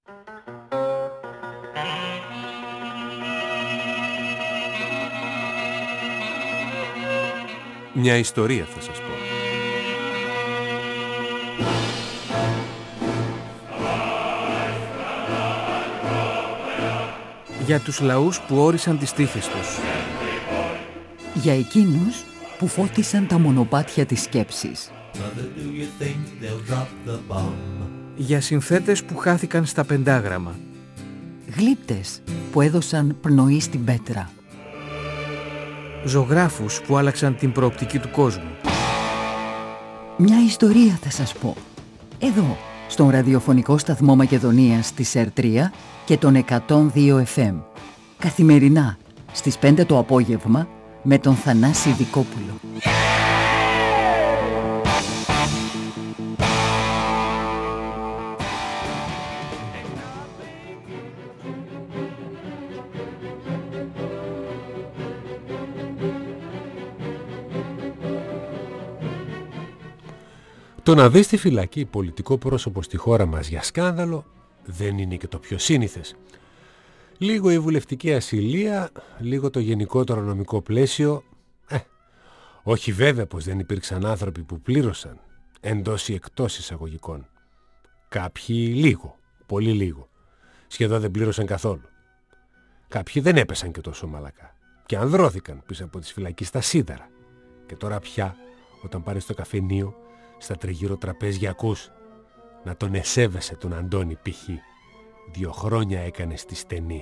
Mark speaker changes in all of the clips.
Speaker 1: Μια ιστορία θα σας πω. Για τους λαούς που όρισαν τις τύχες τους.
Speaker 2: Για εκείνους που φώτισαν τα μονοπάτια της σκέψης.
Speaker 1: Για συνθέτες που χάθηκαν στα πεντάγραμμα.
Speaker 2: Γλύπτες που έδωσαν πνοή στην πέτρα.
Speaker 1: Ζωγράφους που άλλαξαν την προοπτική του κόσμου.
Speaker 2: Μια ιστορία θα σας πω. Εδώ, στον ραδιοφωνικό σταθμό Μακεδονίας της ΕΡΤΡΙΑ και τον 102 FM. Καθημερινά, στις 5 το απόγευμα, με τον Θανάση Δικόπουλο.
Speaker 3: Το να δεις στη φυλακή πολιτικό πρόσωπο στη χώρα μας για σκάνδαλο δεν είναι και το πιο σύνηθες. Λίγο η βουλευτική ασυλία, λίγο το γενικότερο νομικό πλαίσιο. Όχι βέβαια πως δεν υπήρξαν άνθρωποι που πλήρωσαν, εντός ή εκτός εισαγωγικών. Κάποιοι λίγο, πολύ λίγο. Σχεδόν δεν πλήρωσαν καθόλου. Κάποιοι δεν έπεσαν και τόσο μαλακά. Και ανδρώθηκαν πίσω από τις φυλακές στα σίδερα. Και τώρα πια, όταν πάρεις στο καφενείο, στα τριγύρω τραπέζια ακούς να τον εσέβεσαι τον Αντώνη π.χ. 2 χρόνια έκανε στη στενή.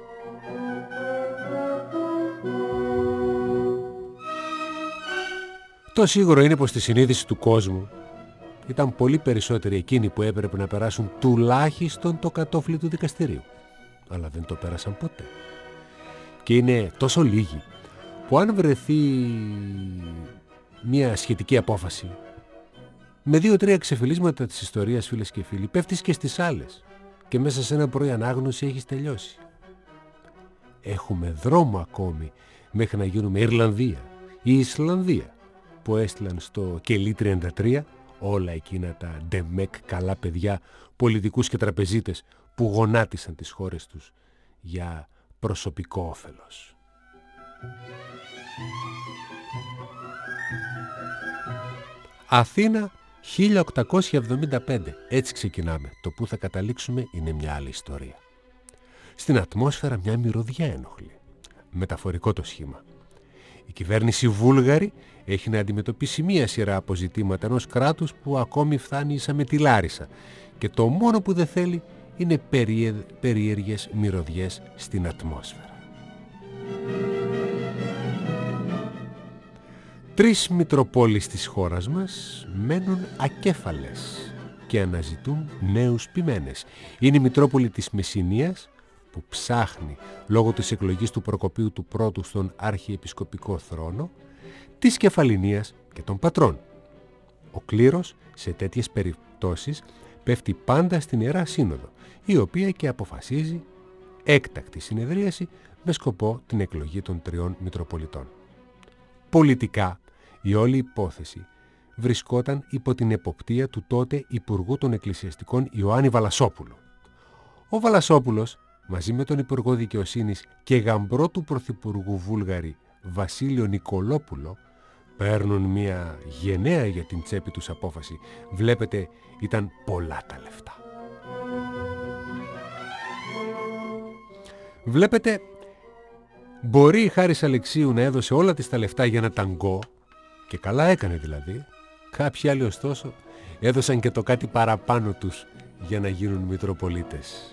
Speaker 3: Το σίγουρο είναι πως στη συνείδηση του κόσμου ήταν πολύ περισσότεροι εκείνοι που έπρεπε να περάσουν τουλάχιστον το κατόφλι του δικαστηρίου. Αλλά δεν το πέρασαν ποτέ. Και είναι τόσο λίγοι που αν βρεθεί μια σχετική απόφαση με 2-3 ξεφυλίσματα της ιστορίας, φίλες και φίλοι, πέφτεις και στις άλλες και μέσα σε ένα πρωί ανάγνωση έχεις τελειώσει. Έχουμε δρόμο ακόμη μέχρι να γίνουμε Ιρλανδία ή Ισλανδία που έστειλαν στο κελί 33 όλα εκείνα τα ντεμεκ καλά παιδιά, πολιτικούς και τραπεζίτες που γονάτισαν τις χώρες τους για προσωπικό όφελος. Αθήνα 1875. Έτσι ξεκινάμε. Το που θα καταλήξουμε είναι μια άλλη ιστορία. Στην ατμόσφαιρα μια μυρωδιά ένοχλη. Μεταφορικό το σχήμα. Η κυβέρνηση Βούλγαρη έχει να αντιμετωπίσει μία σειρά αποζητήματα ενός κράτους που ακόμη φτάνει ίσα με τη Λάρισα και το μόνο που δεν θέλει είναι περίεργες μυρωδιές στην ατμόσφαιρα. 3 μητροπόλεις της χώρας μας μένουν ακέφαλες και αναζητούν νέους ποιμένες. Είναι η Μητρόπολη της Μεσσηνίας που ψάχνει λόγω της εκλογής του Προκοπίου του Πρώτου στον αρχιεπισκοπικό θρόνο, της Κεφαληνίας και των Πατρών. Ο κλήρος σε τέτοιες περιπτώσεις πέφτει πάντα στην Ιερά Σύνοδο, η οποία και αποφασίζει έκτακτη συνεδρίαση με σκοπό την εκλογή των 3 Μητροπολιτών. Πολιτικά, η όλη υπόθεση βρισκόταν υπό την εποπτεία του τότε Υπουργού των Εκκλησιαστικών Ιωάννη Βαλασόπουλου. Ο Βαλασόπουλος, μαζί με τον Υπουργό Δικαιοσύνης και γαμπρό του Πρωθυπουργού Βούλγαρη Βασίλειο Νικολόπουλο, παίρνουν μια γενναία για την τσέπη τους απόφαση. Βλέπετε, ήταν πολλά τα λεφτά. Βλέπετε, μπορεί η Χάρης Αλεξίου να έδωσε όλα της τα λεφτά για ένα ταγκό, και καλά έκανε δηλαδή. Κάποιοι άλλοι ωστόσο έδωσαν και το κάτι παραπάνω τους για να γίνουν Μητροπολίτες.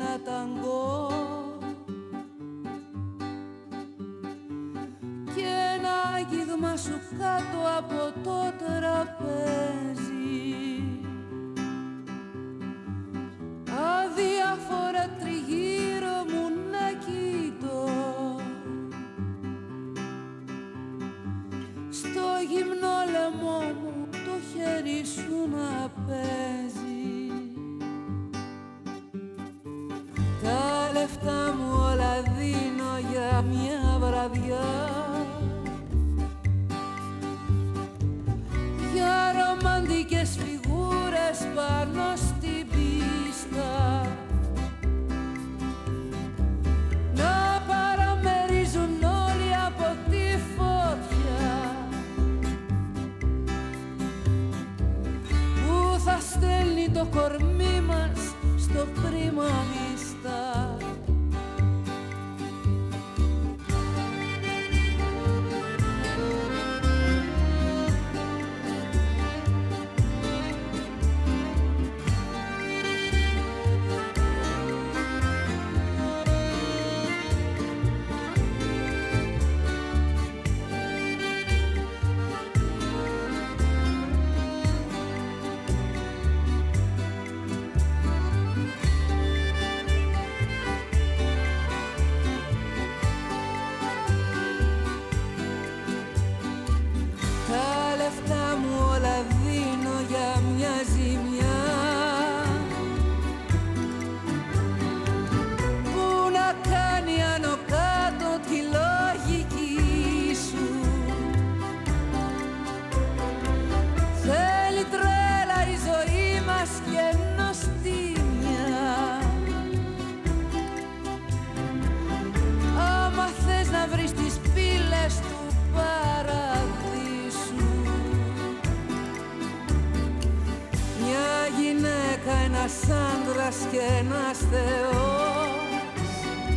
Speaker 4: Και άγγιγμα σου κάτω από το τραπέζι, αδιάφορα τριγύρω μου να κοιτώ, στο γυμνό λαιμό μου το χέρι σου να παίζει. Τα λεφτά μου όλα δίνω για μια βραδιά, για ρομαντικές φιγούρες πάνω στην πίστα, να παραμερίζουν όλοι από τη φωτιά που θα στέλνει το κορμί μας στο πρίμα μιστά. Ένας άντρας και ένας θεός,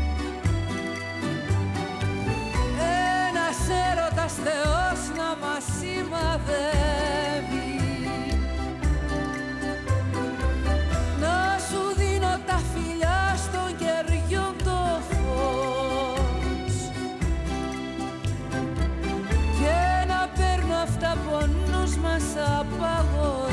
Speaker 4: ένας έρωτας θεός να μας σημαδεύει, να σου δίνω τα φιλιά στον κεριό το φως και να παίρνω αυτά που ο νους μας απαγορεύει.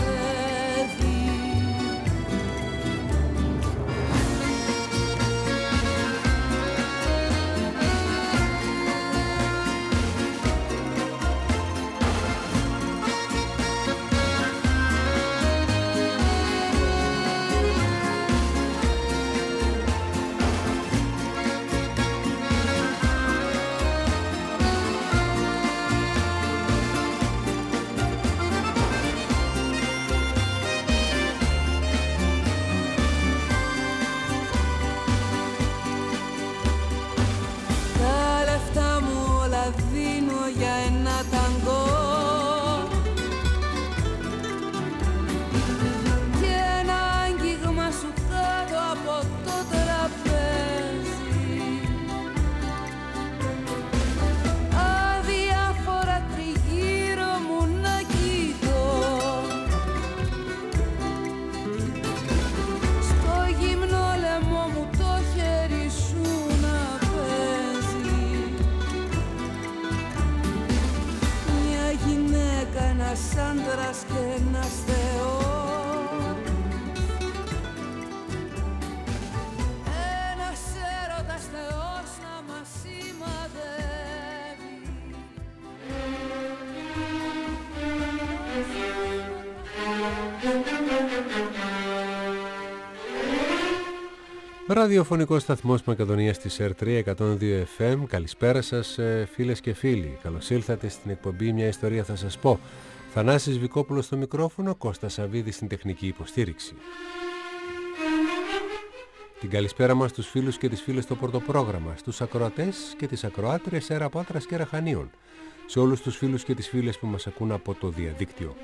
Speaker 4: Άντρας και ένας θεός, ένας έρωτας θεός να μας σημαδεύει.
Speaker 3: Ραδιοφωνικός σταθμός Μακεδονίας της ΕΡΤΡΙΑ 102 FM. Καλησπέρα σας φίλες και φίλοι. Καλώς ήλθατε στην εκπομπή «Μια ιστορία θα σας πω». Θανάσης Βικόπουλος στο μικρόφωνο, Κώστας Σαββίδης στην τεχνική υποστήριξη. Την καλησπέρα μας στους φίλους και τις φίλες στο πρωτοπρόγραμμα, στους ακροατές και τις ακροάτριες Έρα Πάτρας και Ραχανίων, σε όλους τους φίλους και τις φίλες που μας ακούν από το διαδίκτυο.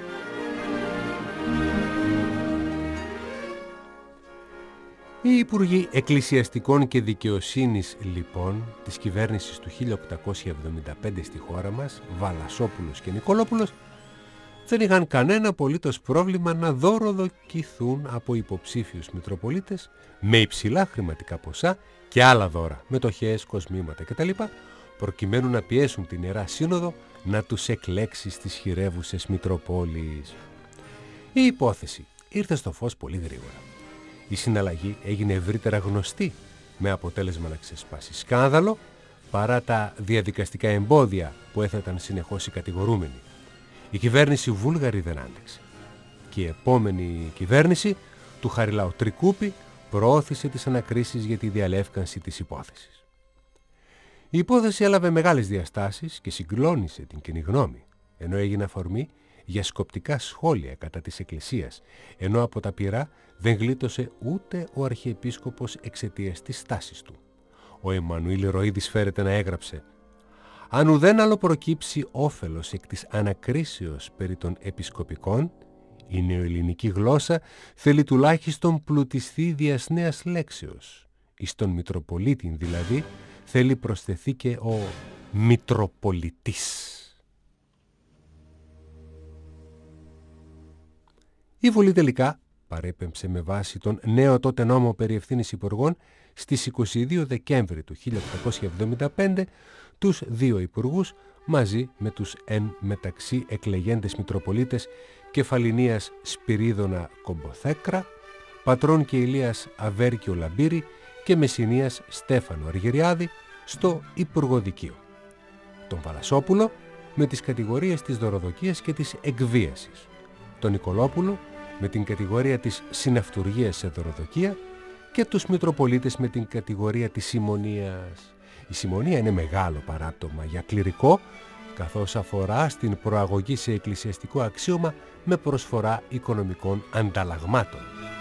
Speaker 3: Οι Υπουργοί Εκκλησιαστικών και Δικαιοσύνης, λοιπόν, της κυβέρνησης του 1875 στη χώρα μας, Βαλασόπουλος και Νικολόπουλος, δεν είχαν κανένα απολύτως πρόβλημα να δωροδοκηθούν από υποψήφιους μητροπολίτες με υψηλά χρηματικά ποσά και άλλα δώρα, μετοχές, κοσμήματα κτλ., προκειμένου να πιέσουν την Ιερά Σύνοδο να τους εκλέξει στις χειρεύουσες Μητροπόλεις. Η υπόθεση ήρθε στο φως πολύ γρήγορα. Η συναλλαγή έγινε ευρύτερα γνωστή, με αποτέλεσμα να ξεσπάσει σκάνδαλο, παρά τα διαδικαστικά εμπόδια που έθεταν συνεχώς οι κατηγορούμενοι. Η κυβέρνηση βούλγαρη δεν άντεξε. Και η επόμενη κυβέρνηση του Χαριλάου Τρικούπη προώθησε τις ανακρίσεις για τη διαλεύκανση της υπόθεσης. Η υπόθεση έλαβε μεγάλες διαστάσεις και συγκλώνησε την κοινή γνώμη, ενώ έγινε αφορμή για σκοπτικά σχόλια κατά της Εκκλησίας, ενώ από τα πυρά δεν γλίτωσε ούτε ο Αρχιεπίσκοπος εξαιτίας της στάσης του. Ο Εμμανουήλ Ροΐδης φέρεται να έγραψε: «Αν ουδέν άλλο προκύψει όφελος εκ της ανακρίσεως περί των επισκοπικών, η νεοελληνική γλώσσα θέλει τουλάχιστον πλουτιστεί διας νέας λέξεως. Εις τον Μητροπολίτην δηλαδή θέλει προσθεθεί και ο Μητροπολιτής». Η Βουλή τελικά παρέπεμψε με βάση τον νέο τότε νόμο περί ευθύνης υπουργών στις 22 Δεκέμβρη του 1875 τους δύο υπουργούς μαζί με τους εν μεταξύ εκλεγέντες Μητροπολίτες Κεφαλινίας Σπυρίδωνα Κομποθέκρα, Πατρών και Ηλίας Αβέρκιο Λαμπύρη και Μεσσηνίας Στέφανο Αργυριάδη στο Υπουργοδικείο. Τον Βαλασόπουλο με τις κατηγορίες της δωροδοκίας και της εκβίασης. Τον Νικολόπουλο με την κατηγορία της συναυτουργίας σε δωροδοκία και τους Μητροπολίτες με την κατηγορία της συμμονίας. Η συμμονία είναι μεγάλο παράπτωμα για κληρικό, καθώς αφορά στην προαγωγή σε εκκλησιαστικό αξίωμα με προσφορά οικονομικών ανταλλαγμάτων.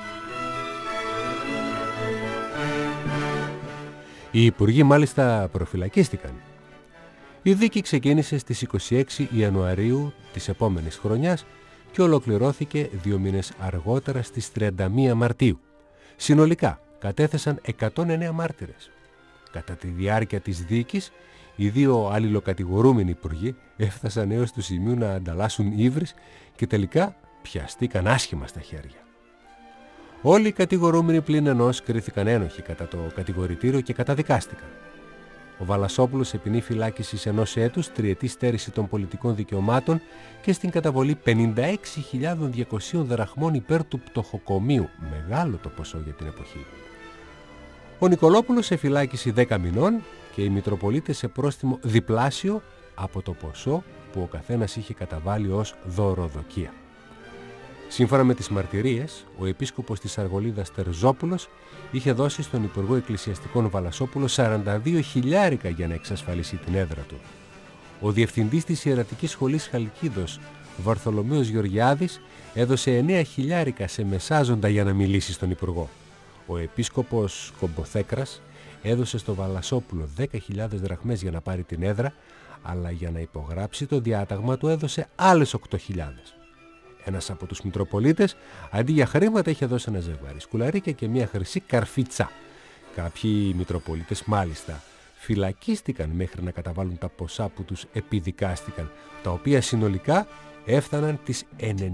Speaker 3: Οι υπουργοί μάλιστα προφυλακίστηκαν. Η δίκη ξεκίνησε στις 26 Ιανουαρίου της επόμενης χρονιάς και ολοκληρώθηκε 2 μήνες αργότερα στις 31 Μαρτίου. Συνολικά κατέθεσαν 109 μάρτυρες. Κατά τη διάρκεια της δίκης, οι δύο αλληλοκατηγορούμενοι υπουργοί έφτασαν έως του σημείου να ανταλλάσσουν ύβρις και τελικά πιαστήκαν άσχημα στα χέρια. Όλοι οι κατηγορούμενοι πλην ενός κρίθηκαν ένοχοι κατά το κατηγορητήριο και καταδικάστηκαν. Ο Βαλασόπουλος επινεί φυλάκισης 1 έτους, 3ετή στέρηση των πολιτικών δικαιωμάτων και στην καταβολή 56.200 δραχμών υπέρ του πτωχοκομείου. Μεγάλο το ποσό για την εποχή. Ο Νικολόπουλος σε φυλάκιση 10 μηνών και οι Μητροπολίτες σε πρόστιμο διπλάσιο από το ποσό που ο καθένας είχε καταβάλει ως δωροδοκία. Σύμφωνα με τις μαρτυρίες, ο επίσκοπος της Αργολίδας Τερζόπουλος είχε δώσει στον Υπουργό Εκκλησιαστικών Βαλασόπουλο 42 χιλιάρικα για να εξασφαλίσει την έδρα του. Ο διευθυντής της Ιερατικής Σχολής Χαλκίδος, Βαρθολομαίος Γεωργιάδης, έδωσε 9 χιλιάρικα σε μεσάζοντα για να μιλήσει στον Υπουργό. Ο επίσκοπος Κομποθέκρας έδωσε στο Βαλασόπουλο 10.000 δραχμές για να πάρει την έδρα, αλλά για να υπογράψει το διάταγμα του έδωσε άλλες 8.000. Ένας από τους Μητροπολίτες, αντί για χρήματα, είχε δώσει ένα ζευγάρι σκουλαρίκια και μια χρυσή καρφίτσα. Κάποιοι Μητροπολίτες μάλιστα φυλακίστηκαν μέχρι να καταβάλουν τα ποσά που τους επιδικάστηκαν, τα οποία συνολικά έφταναν τις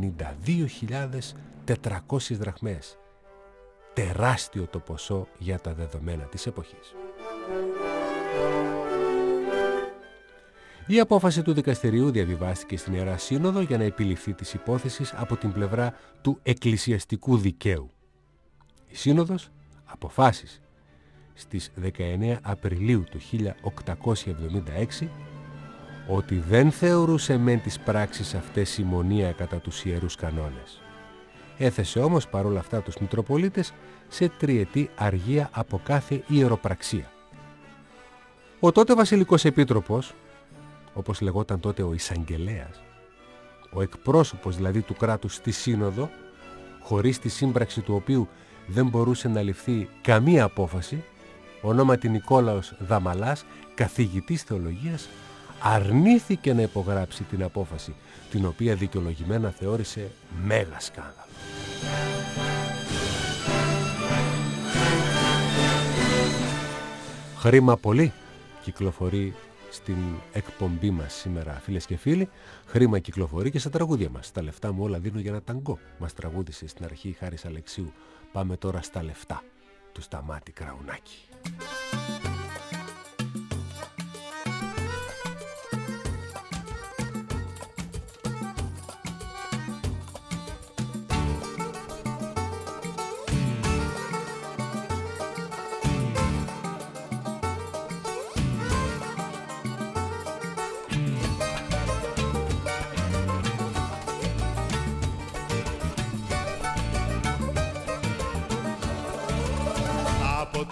Speaker 3: 92.400 δραχμές. Τεράστιο το ποσό για τα δεδομένα της εποχής. Η απόφαση του δικαστηρίου διαβιβάστηκε στην Ιερά Σύνοδο για να επιληφθεί της υπόθεσης από την πλευρά του εκκλησιαστικού δικαίου. Η Σύνοδος αποφάσισε στις 19 Απριλίου του 1876 ότι δεν θεωρούσε μεν τις πράξεις αυτές συμμονία κατά τους ιερούς κανόνες. Έθεσε όμως παρόλα αυτά τους Μητροπολίτες σε 3ετή αργία από κάθε ιεροπραξία. Ο τότε βασιλικός επίτροπος, όπως λεγόταν τότε ο εισαγγελέας, ο εκπρόσωπος δηλαδή του κράτους στη Σύνοδο, χωρίς τη σύμπραξη του οποίου δεν μπορούσε να ληφθεί καμία απόφαση, ονόματι Νικόλαος Δαμαλάς, καθηγητής θεολογίας, αρνήθηκε να υπογράψει την απόφαση, την οποία δικαιολογημένα θεώρησε μέγα σκάνδαλο. Χρήμα πολύ κυκλοφορεί στην εκπομπή μας σήμερα, φίλες και φίλοι. Χρήμα κυκλοφορεί και στα τραγούδια μας. Τα λεφτά μου όλα δίνω για ένα ταγκό. Μας τραγούδισε στην αρχή η Χάρης Αλεξίου. Πάμε τώρα στα λεφτά του Σταμάτη Κραουνάκη.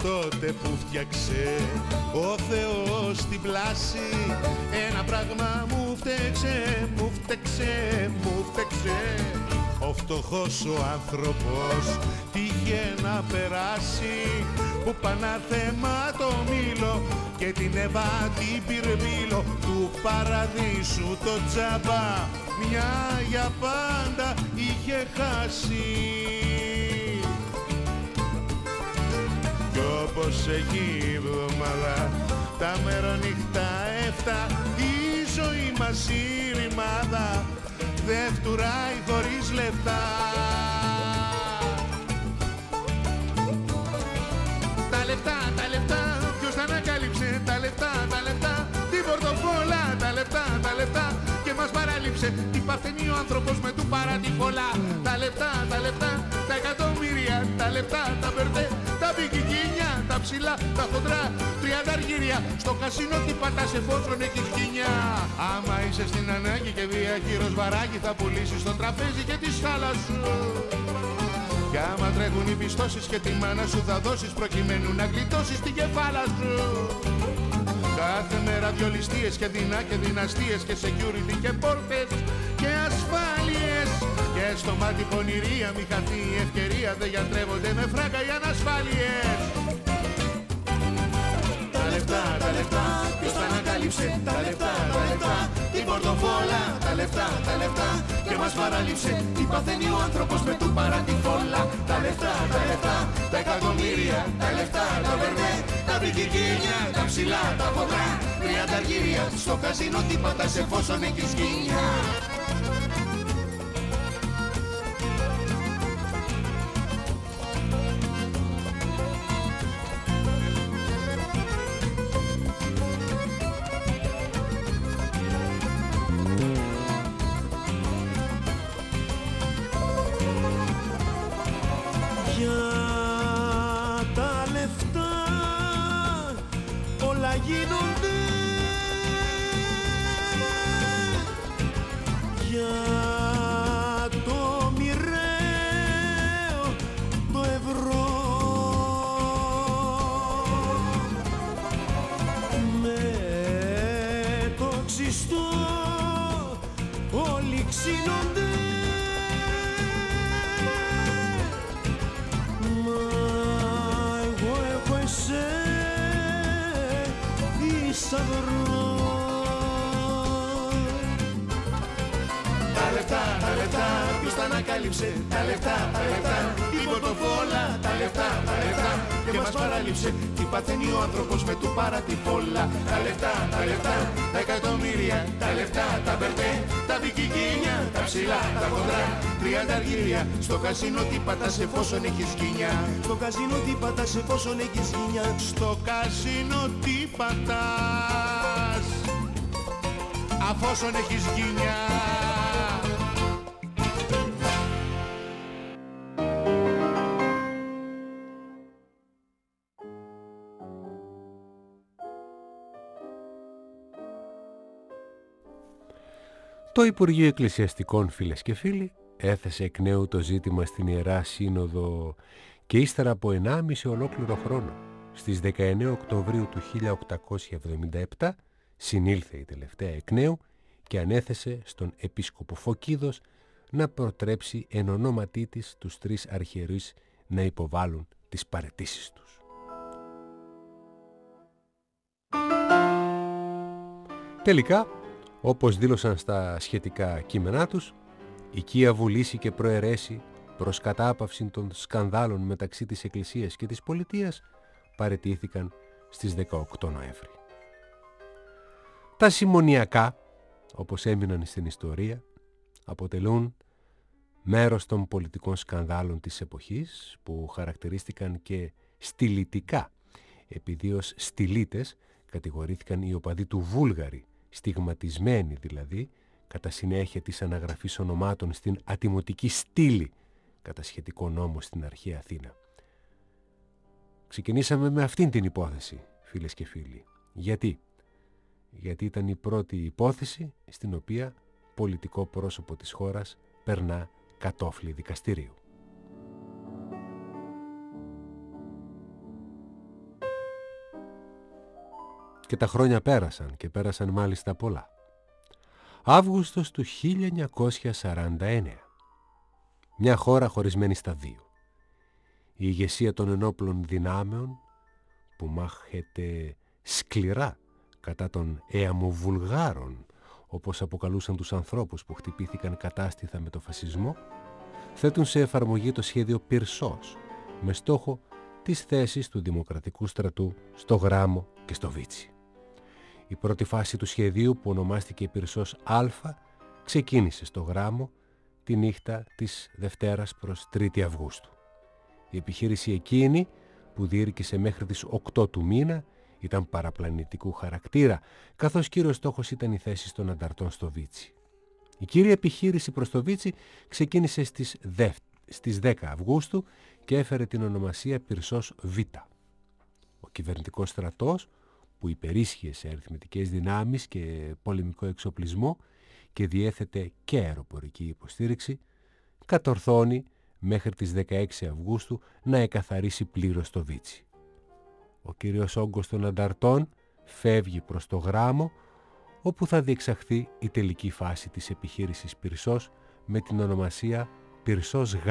Speaker 5: τότε που φτιάξε ο Θεός την πλάση, ένα πράγμα μου φταίξε, μου φταίξε, μου φταίξε. Ο φτωχός ο άνθρωπος τύχε να περάσει, που πανάθεμα το μήλο και την Εύα την πυρμήλο του παραδείσου το τζάμπα, μια για πάντα είχε χάσει. Κι όπως έχει η εβδομάδα, τα μερονύχτα 7, η ζωή μας η ρημάδα δεν φτουράει χωρίς λεπτά. Τα λεπτά, ποιος τα ανακάλυψε, τα λεπτά, την πορτοφόλα, τα λεπτά, και μας παράλειψε, τι παθαίνει ο άνθρωπος με του παρά τη φωλά. Τα λεπτά, τα εκατομμύρια, τα λεπτά, τα μπερδέ, τα μπικικίνια, τα ψηλά, τα χοντρά, 30 αργύρια, στο κασίνο τι πατάς εφόσον έχεις κίνια. Άμα είσαι στην ανάγκη και διαχείρος βαράκι, θα πουλήσεις το τραπέζι και τη σκάλα σου. Κι άμα τρέχουν οι πιστώσεις και τη μάνα σου θα δώσεις, προκειμένου να γλιτώσεις την κεφάλα σου. Κάθε μέρα δυο ληστείες και δεινά και δυναστείες και security και πόρτες και ασφάλειες. Και στο μάτι πονηρία μη χαθεί η ευκαιρία, δεν γιατρεύονται με φράγκα οι ανασφάλειες. Τα λεφτά, ποιος τα ανακάλυψε, τα λεφτά, την πορτοφόλα, τα λεφτά, και μας παράλειψε, τι παθαίνει ο άνθρωπος με του παρά τη φόλα. Τα λεφτά, τα εκατομμύρια, τα λεφτά, τα βερδέ, τα μπικικίνια, τα ψηλά, τα χοντρά, 30 αργύρια, στο καζίνο τι πατάς εφόσον έχεις κίνια.
Speaker 6: Γίνονται για το μοιραίο το ευρώ, με το ξυστό όλοι ξύνονται, μα εγώ έχω εσένα τα λεφτά, ποιος τα ανακάλυψε, τα λεφτά, την πορτοφόλα, τα λεφτά, και μας παράλειψε, τι παθαίνει ο άνθρωπος με του παρά τη φόλα. Τα λεφτά, τα εκατομμύρια, τα λεφτά, τα μπερδέ, τα μπικικίνια, τα ψηλά, τα χοντρά, 30 αργύρια, στο καζίνο τι πατάς εφόσον έχεις γκίνια. Στο καζίνο τι πατάς εφόσον έχεις γκίνια.
Speaker 5: Στο καζίνο τι πατάς αφόσον έχεις γκίνια.
Speaker 3: Το Υπουργείο Εκκλησιαστικών, φίλες και φίλοι, έθεσε εκ νέου το ζήτημα στην Ιερά Σύνοδο και ύστερα από 1,5 ολόκληρο χρόνο, στις 19 Οκτωβρίου του 1877, συνήλθε η τελευταία εκ νέου και ανέθεσε στον Επίσκοπο Φωκίδος να προτρέψει εν ονόματί της τους 3 αρχιερείς να υποβάλουν τις παραιτήσεις τους. Τελικά, όπως δήλωσαν στα σχετικά κείμενά τους, η Κία Βουλήση και προαιρέσει προς κατάπαυση των σκανδάλων μεταξύ της Εκκλησίας και της Πολιτείας παραιτήθηκαν στις 18 Νοέμβρη. Τα συμμονιακά, όπως έμειναν στην ιστορία, αποτελούν μέρος των πολιτικών σκανδάλων της εποχής που χαρακτηρίστηκαν και στιλιτικά, επειδή ως στιλίτες κατηγορήθηκαν οι οπαδοί του Βούλγαρη, στιγματισμένοι δηλαδή, κατά συνέχεια της αναγραφής ονομάτων στην ατιμωτική στήλη κατά σχετικό νόμο στην αρχαία Αθήνα. Ξεκινήσαμε με αυτήν την υπόθεση, φίλες και φίλοι. Γιατί ήταν η πρώτη υπόθεση στην οποία πολιτικό πρόσωπο της χώρας περνά κατόφλι δικαστηρίου. Και τα χρόνια πέρασαν και πέρασαν μάλιστα πολλά. Αύγουστος του 1949. Μια χώρα χωρισμένη στα δύο. Η ηγεσία των ενόπλων δυνάμεων που μάχεται σκληρά κατά των αιαμοβουλγάρων, όπως αποκαλούσαν τους ανθρώπους που χτυπήθηκαν κατάστηθα με το φασισμό, θέτουν σε εφαρμογή το σχέδιο Πυρσός με στόχο τις θέσεις του Δημοκρατικού Στρατού στο Γράμμο και στο Βίτσι. Η πρώτη φάση του σχεδίου, που ονομάστηκε Πυρσός Α, ξεκίνησε στο Γράμμο τη νύχτα της Δευτέρας προς 3η Αυγούστου. Η επιχείρηση εκείνη, που διήρκησε μέχρι τις 8 του μήνα, ήταν παραπλανητικού χαρακτήρα, καθώς κύριος στόχος ήταν η θέση των ανταρτών στο Βίτσι. Η κύρια επιχείρηση προς το Βίτσι ξεκίνησε στις 10 Αυγούστου και έφερε την ονομασία Πυρσός Β. Ο κυβερνητικός στρατός, που υπερίσχυε σε αριθμητικές δυνάμεις και πολεμικό εξοπλισμό και διέθετε και αεροπορική υποστήριξη, κατορθώνει μέχρι τις 16 Αυγούστου να εκαθαρίσει πλήρως το Βίτσι. Ο κύριος όγκος των ανταρτών φεύγει προς το Γράμμο, όπου θα διεξαχθεί η τελική φάση της επιχείρησης Πυρσός με την ονομασία Πυρσός Γ.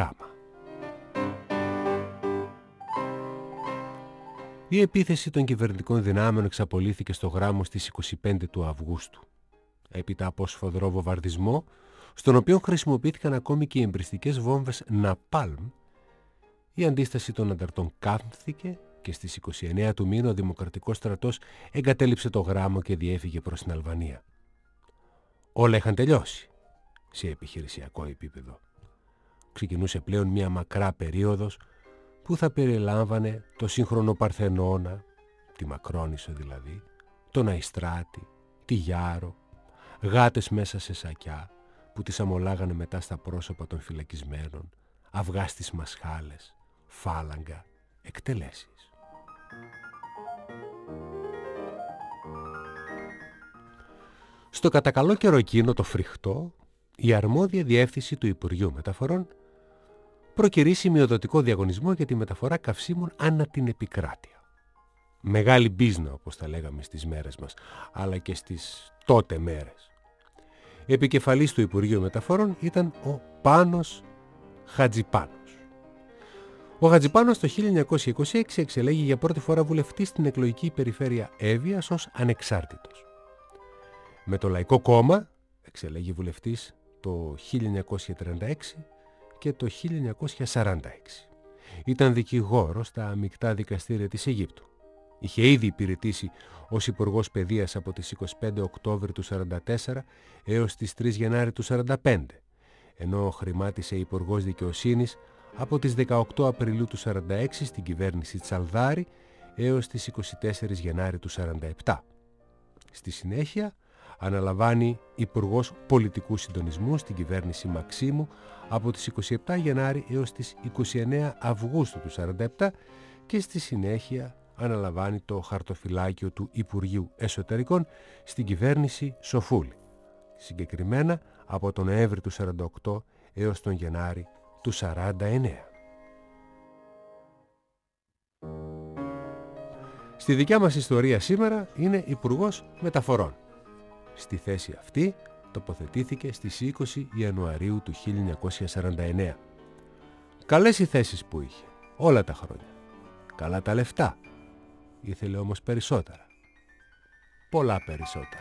Speaker 3: Η επίθεση των κυβερνητικών δυνάμεων εξαπολύθηκε στο Γράμμο στις 25 του Αυγούστου. Έπειτα από σφοδρό βομβαρδισμό, στον οποίο χρησιμοποιήθηκαν ακόμη και οι εμπριστικές βόμβες Ναπάλμ, η αντίσταση των ανταρτών κάμφθηκε και στις 29 του μήνα ο Δημοκρατικός Στρατός εγκατέλειψε το Γράμμο και διέφυγε προς την Αλβανία. Όλα είχαν τελειώσει σε επιχειρησιακό επίπεδο. Ξεκινούσε πλέον μια μακρά περίοδος που θα περιλάμβανε το σύγχρονο Παρθενώνα, τη Μακρόνησο δηλαδή, τον Αϊστράτη, τη Γιάρο, γάτες μέσα σε σακιά που τις αμολάγανε μετά στα πρόσωπα των φυλακισμένων, αυγά στις μασχάλες, φάλαγγα, εκτελέσεις. Στο κατά καλό καιρό εκείνο το φρικτό, η αρμόδια διεύθυνση του Υπουργείου Μεταφορών προκυρήσει μειοδοτικό διαγωνισμό για τη μεταφορά καυσίμων ανά την επικράτεια. Μεγάλη μπίζνα, όπως τα λέγαμε στις μέρες μας, αλλά και στις τότε μέρες. Επικεφαλής του Υπουργείου Μεταφορών ήταν ο Πάνος Χατζιπάνος. Ο Χατζιπάνος το 1926 εξελέγει για πρώτη φορά βουλευτής στην εκλογική περιφέρεια Εύβοιας ως ανεξάρτητος. Με το Λαϊκό Κόμμα εξελέγει βουλευτής το 1936 και το 1946. Ήταν δικηγόρος στα αμικτά δικαστήρια της Αιγύπτου. Είχε ήδη υπηρετήσει ως Υπουργός Παιδείας από τις 25 Οκτώβρη του 1944 έως τις 3 Γενάρη του 1945, ενώ χρημάτισε Υπουργός Δικαιοσύνης από τις 18 Απριλίου του 1946 στην κυβέρνηση Τσαλδάρη έως τις 24 Γενάρη του 1947. Στη συνέχεια αναλαμβάνει Υπουργός Πολιτικού Συντονισμού στην κυβέρνηση Μαξίμου από τις 27 Γενάρη έως τις 29 Αυγούστου του 1947 και στη συνέχεια αναλαμβάνει το χαρτοφυλάκιο του Υπουργείου Εσωτερικών στην κυβέρνηση Σοφούλη, συγκεκριμένα από τον Νοέμβρη του 1948 έως τον Γενάρη του 1949. Στη δικιά μας ιστορία σήμερα είναι Υπουργός Μεταφορών. Στη θέση αυτή τοποθετήθηκε στις 20 Ιανουαρίου του 1949. Καλές οι θέσεις που είχε όλα τα χρόνια. Καλά τα λεφτά. Ήθελε όμως περισσότερα. Πολλά περισσότερα.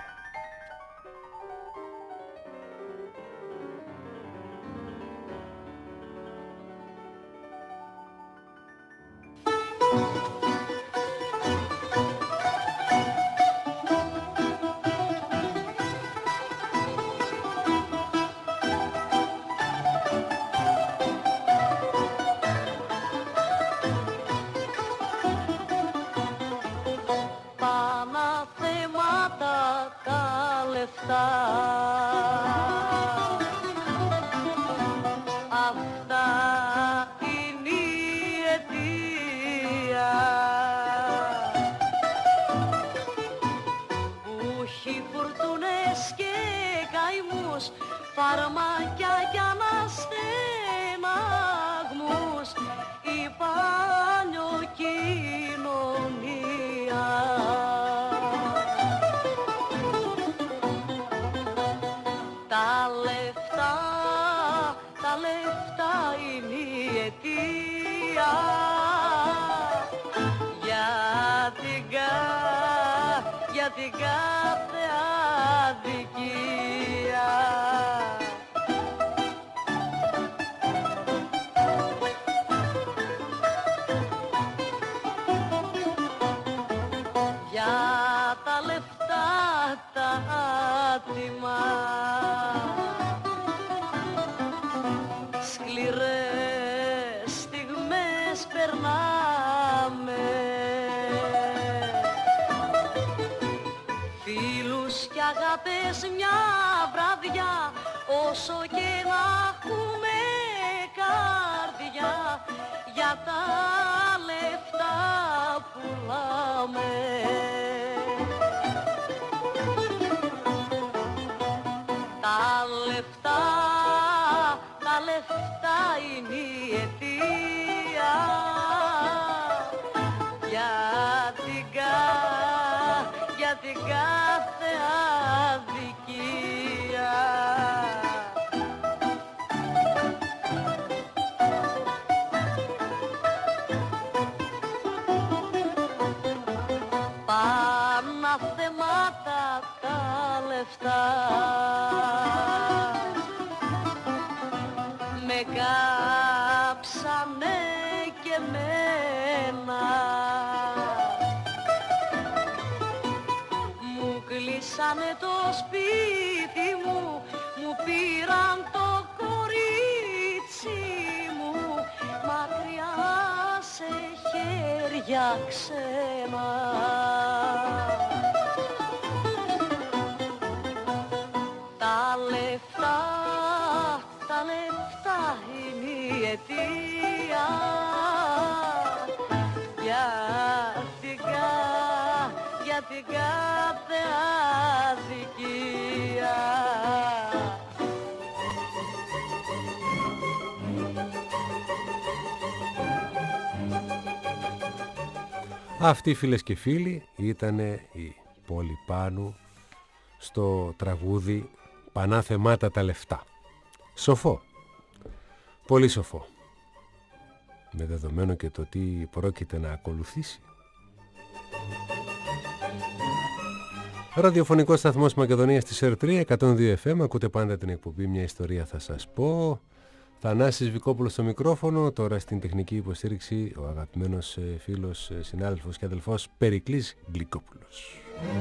Speaker 7: άλλες μια βραδιά, όσο και να έχουμε καρδιά, για τα λεφτά πουλάμε. Τα λεφτά είναι η αιτία για την κάθε αδικία. Παναθεμάτα τα λεφτά, με κάψανε και μένα, μου κλείσανε το σπίτι μου, μου πήραν το κορίτσι μου, μακριά σε χέρια ξένα. Τα λεφτά είναι η αιτία για την κάθε αδικία.
Speaker 3: Αυτοί, φίλες και φίλοι, ήταν η Πόλη Πάνου στο τραγούδι «Πανάθεμάτα τα λεφτά». Σοφό, πολύ σοφό, με δεδομένο και το τι πρόκειται να ακολουθήσει. Ραδιοφωνικός σταθμός Μακεδονίας της ΕΡΤΡΙΑ 102 FM. Ακούτε πάντα την εκπομπή «Μια ιστορία θα σας πω». Θανάσης Βικόπουλος στο μικρόφωνο. Τώρα στην τεχνική υποστήριξη ο αγαπημένος φίλος, συνάδελφος και αδελφός Περικλής Γλυκόπουλος.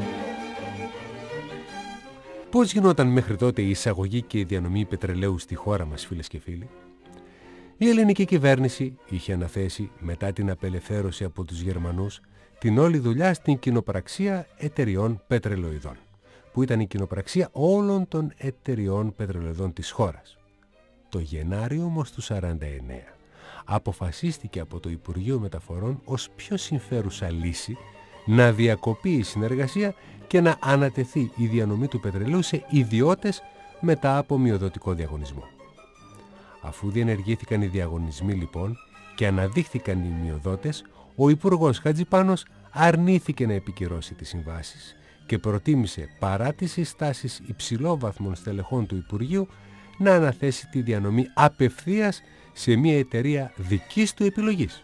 Speaker 3: Πώς γινόταν μέχρι τότε η εισαγωγή και η διανομή πετρελαίου στη χώρα μας, φίλες και φίλοι? Η ελληνική κυβέρνηση είχε αναθέσει μετά την απελευθέρωση από τους Γερμανούς την όλη δουλειά στην κοινοπραξία εταιριών πετρελοειδών, που ήταν η κοινοπραξία όλων των εταιριών πετρελοειδών της χώρας. Το Γενάριο όμως του 1949 αποφασίστηκε από το Υπουργείο Μεταφορών ως πιο συμφέρουσα λύση να διακοπεί η συνεργασία και να ανατεθεί η διανομή του πετρελαίου σε ιδιώτες μετά από μειοδοτικό διαγωνισμό. Αφού διενεργήθηκαν οι διαγωνισμοί λοιπόν και αναδείχθηκαν οι μειοδότες, ο Υπουργός Χατζηπάνος αρνήθηκε να επικυρώσει τις συμβάσεις και προτίμησε, παρά τις συστάσεις υψηλόβαθμων στελεχών του Υπουργείου, να αναθέσει τη διανομή απευθείας σε μια εταιρεία δικής του επιλογής.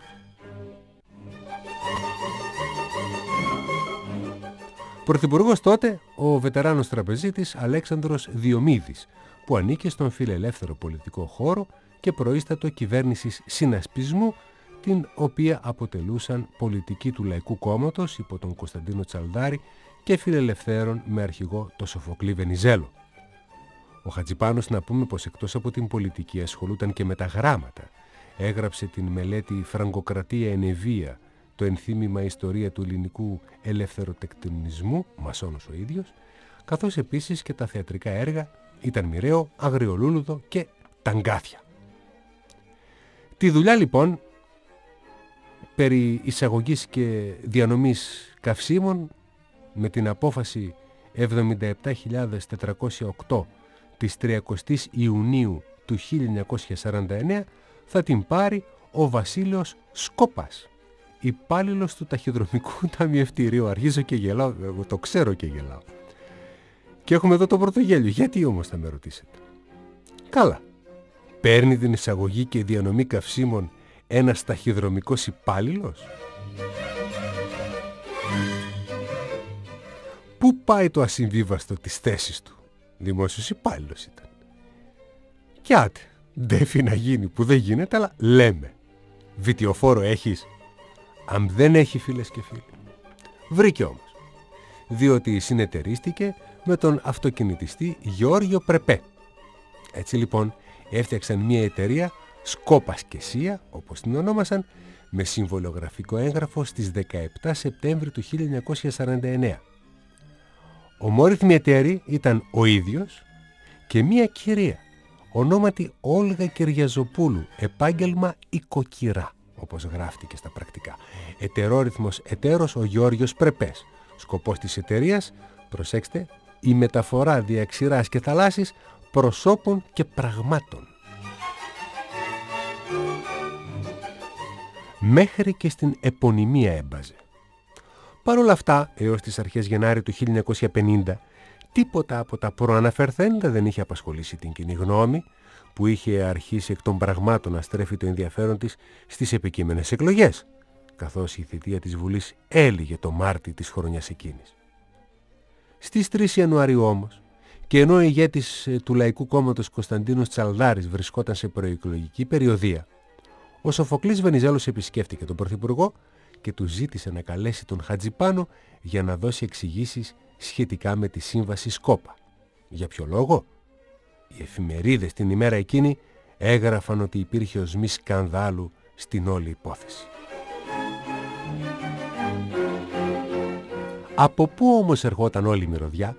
Speaker 3: Πρωθυπουργός τότε ο βετεράνος τραπεζίτης Αλέξανδρος Διομήδης, που ανήκε στον φιλελεύθερο πολιτικό χώρο και προείστατο κυβέρνησης συνασπισμού, την οποία αποτελούσαν πολιτικοί του Λαϊκού Κόμματος υπό τον Κωνσταντίνο Τσαλδάρη και φιλελευθέρων με αρχηγό το Σοφοκλή Βενιζέλο. Ο Χατζηπάνος, να πούμε πως εκτός από την πολιτική ασχολούταν και με τα γράμματα. Έγραψε την μελέτη «Φραγκοκρατία Ενεβία», το ενθύμημα ιστορία του ελληνικού ελευθεροτεκτονισμού, μασόνος ο ίδιος, καθώς επίσης και τα θεατρικά έργα «Ήταν μοιραίο», «Αγριολούλουδο» και «Ταγκάθια». Τη δουλειά λοιπόν περί εισαγωγής και διανομής καυσίμων με την απόφαση 77.408 της 30 Ιουνίου του 1949 θα την πάρει ο Βασίλειος Σκόπας, υπάλληλος του ταχυδρομικού ταμιευτηρίου. Αρχίζω και γελάω, εγώ το ξέρω και γελάω. Και έχουμε εδώ το πρωτογέλιο. Γιατί όμως, θα με ρωτήσετε? Καλά, παίρνει την εισαγωγή και διανομή καυσίμων ένας ταχυδρομικός υπάλληλος? Πού πάει το ασυμβίβαστο της θέσης του? Δημόσιος υπάλληλος ήταν. Κι άτε, ντέφι να γίνει που δεν γίνεται, αλλά λέμε. Βιτιοφόρο έχεις? Αν δεν έχει, φίλες και φίλοι. Βρήκε όμως, διότι συνεταιρίστηκε με τον αυτοκινητιστή Γεώργιο Πρεπέ. Έτσι λοιπόν έφτιαξαν μια εταιρεία Σκόπας και Σία, όπως την ονόμασαν, με συμβολιογραφικό έγγραφο στις 17 Σεπτέμβρη του 1949. Ομόρυθμη εταίρη ήταν ο ίδιος και μία κυρία, ονόματι Όλγα Κυριαζοπούλου, επάγγελμα οικοκυρά, όπως γράφτηκε στα πρακτικά. Ετερόρυθμος εταίρος ο Γιώργος Πρεπές. Σκοπός της εταιρείας, προσέξτε, η μεταφορά δια ξηράς και θαλάσσης προσώπων και πραγμάτων. Μέχρι και στην επωνυμία έμπαζε. Παρ' όλα αυτά, έως τις αρχές Γενάρη του 1950, τίποτα από τα προαναφερθέντα δεν είχε απασχολήσει την κοινή γνώμη, που είχε αρχίσει εκ των πραγμάτων να στρέφει το ενδιαφέρον της στις επικείμενες εκλογές, καθώς η θητεία της Βουλής έλυγε το Μάρτι της χρονιάς εκείνης. Στις 3 Ιανουαρίου όμως, και ενώ ο ηγέτης του Λαϊκού Κόμματος Κωνσταντίνος Τσαλδάρης βρισκόταν σε προεκλογική περιοδεία, ο Σοφοκλής Βενιζέλος επισκέφτηκε τον Πρωθυπουργό και του ζήτησε να καλέσει τον Χατζιπάνο για να δώσει εξηγήσεις σχετικά με τη σύμβαση Σκόπα. Για ποιο λόγο? Οι εφημερίδες την ημέρα εκείνη έγραφαν ότι υπήρχε οσμή σκανδάλου στην όλη υπόθεση. Από πού όμως ερχόταν όλη η μυρωδιά?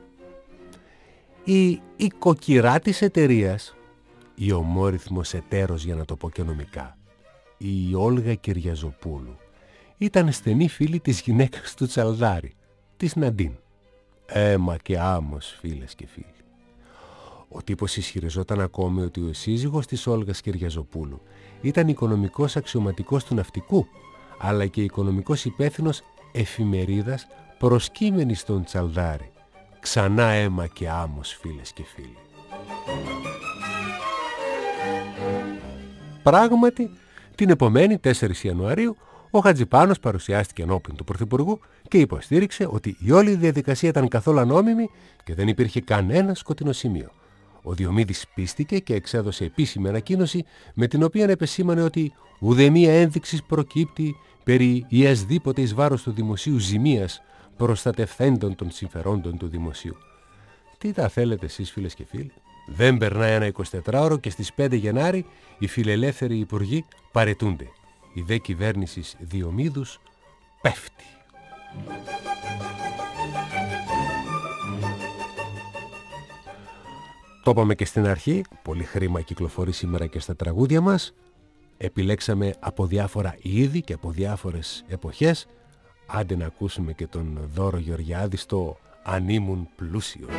Speaker 3: Η οικοκυρά της εταιρείας, η ομόρυθμος εταίρος για να το πω και νομικά, η Όλγα Κυριαζοπούλου, ήταν στενή φίλη της γυναίκας του Τσαλδάρη, της Ναντίν. Αίμα και άμμος, φίλες και φίλοι. Ο τύπος ισχυριζόταν ακόμη ότι ο σύζυγος της Όλγας Κυριαζοπούλου ήταν οικονομικός αξιωματικός του ναυτικού, αλλά και οικονομικός υπεύθυνος εφημερίδας προσκύμενη στον Τσαλδάρη. Ξανά αίμα και άμμος, φίλες και φίλοι. Πράγματι, την επομένη 4 Ιανουαρίου, ο Χατζιπάνος παρουσιάστηκε ενώπιον του Πρωθυπουργού και υποστήριξε ότι η όλη διαδικασία ήταν καθόλου ανόμιμη και δεν υπήρχε κανένα σκοτεινό σημείο. Ο Διομήδης πίστηκε και εξέδωσε επίσημη ανακοίνωση με την οποία επεσήμανε ότι ουδέμια ένδειξη προκύπτει περί ιασδήποτε εις βάρος του δημοσίου ζημίας προστατευθέντων των συμφερόντων του δημοσίου. Τι τα θέλετε εσείς, φίλες και φίλοι? Δεν περνάει ένα 24ωρο και στις 5 Γενάρη οι φιλελεύθεροι υπουργοί παρετούνται. Η δε κυβέρνησης Διομήδους πέφτει. Το είπαμε και στην αρχή, πολύ χρήμα κυκλοφορεί σήμερα και στα τραγούδια μας. Επιλέξαμε από διάφορα είδη και από διάφορες εποχές. Άντε να ακούσουμε και τον Δώρο Γεωργιάδη στο «Αν ήμουν πλούσιος».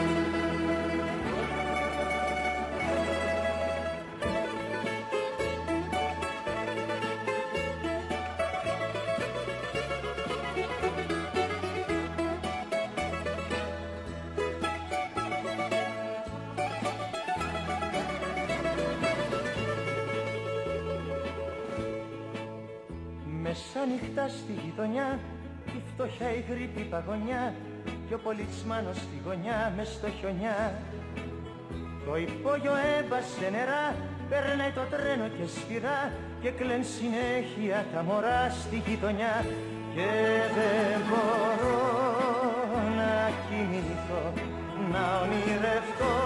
Speaker 8: Μεσάνυχτα στη γειτονιά, η φτωχιά η γρήπη παγωνιά κι ο πολιτσμάνος στη γωνιά μες στο χιονιά. Το υπόγειο έμπασε νερά, περνάει το τρένο και σφυρά και κλαίν συνέχεια τα μωρά στη γειτονιά. Και δεν μπορώ να κοιμηθώ, να ονειρευτώ